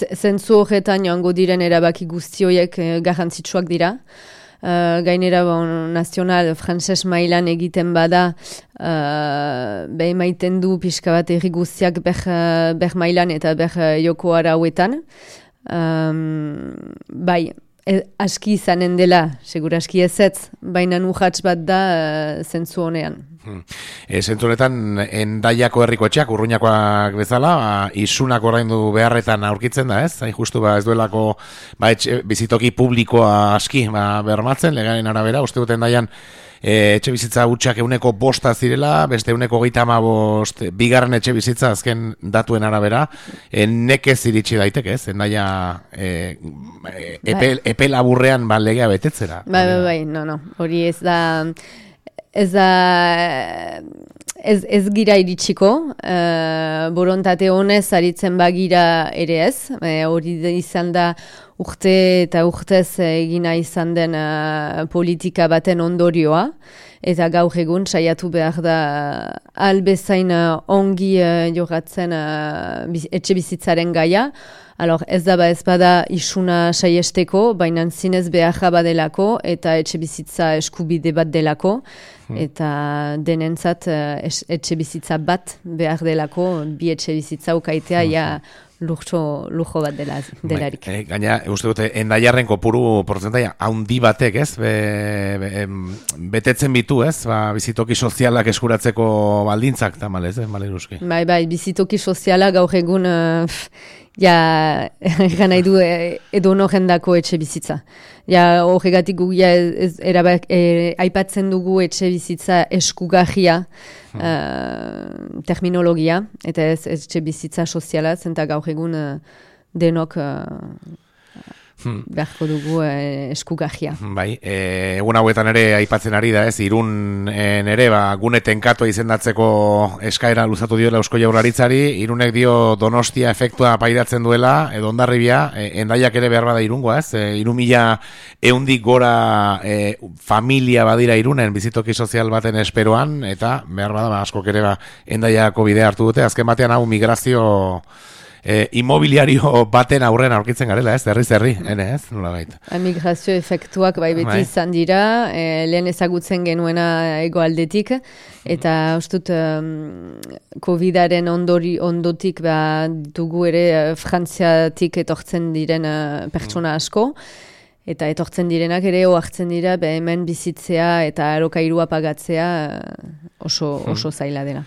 zentzu horretan joango diren erabaki guzti horiek garrantzitsuak dira. Gainera nazional frantses mailan egiten bada maiten du pixka bat herri guztiak ber mailan eta ber joko arauetan. Aski izanen dela, segur aski ezetz, baina urrats bat da zentzu honean. Zentzu honetan, Hendaiako herriko etxeak, Urruñakoak bezala, isunak oraindu beharretan aurkitzen da, ez? Hain justu, ez duelako bizitoki publikoa aski bermatzen, legaren arabera, uste dut Hendaian etxe bizitza hutsak 5% zirela, beste 35, bigarren etxe bizitza azken datuen arabera, nekez iritsi daiteke, ez? Hendaia epe laburrean legea betetzera. Bai, no, hori ez gira iritsiko, borontate honez aritzen bagira ere ez, hori izan da urte eta urtez egina izan den politika baten ondorioa, eta gaur egun saiatu behar da albezain ongi jogatzen etxe bizitzaren gaia. Ez bada isuna saiesteko, baina zinez beharra badelako eta etxe bizitza eskubide bat delako, eta denentzat etxe bizitza bat behar delako, bi etxe bizitza ukaitea lujo bat delarik. Gaina, uste dute, Hendaiarren kopuru portzentaia haundi batek, ez? Betetzen bitu, ez? Bizitoki sozialak eskuratzeko baldintzak, tamalez, Maleruski? Bai, bizitoki soziala gaur egun egan nahi du edo jendako etxe bizitza. Horregatik gu aipatzen dugu etxe bizitza eskugarria terminologia, eta ez etxe bizitza soziala, zenta gaur egun denok beharko dugu eskugarria. Bai, egun hauetan ere aipatzen ari da, ez, Irun ere gune tenkatua izendatzeko eskaera luzatu diola Eusko Jaurlaritzari, Irunek dio Donostia efektua pairatzen duela, edo Hondarribia, Hendaiak ere behar bada Irungoa, ez, 3.100 gora familia badira Irunen bizitoki sozial baten esperoan, eta behar bada askok ere Hendaiako bidea hartu dute, azken batean hau migrazio inmobiliario baten aurren aurkitzen garela, ez? Herri, ez? Nola baita. Migrazio efektuak beti izan dira, lehen ezagutzen genuena hegoaldetik, eta ustut COVID-aren ondotik dugu ere Frantziatik etortzen diren pertsona asko, eta etortzen direnak ere ohartzen dira hemen bizitzea eta alokairua pagatzea oso zaila dela.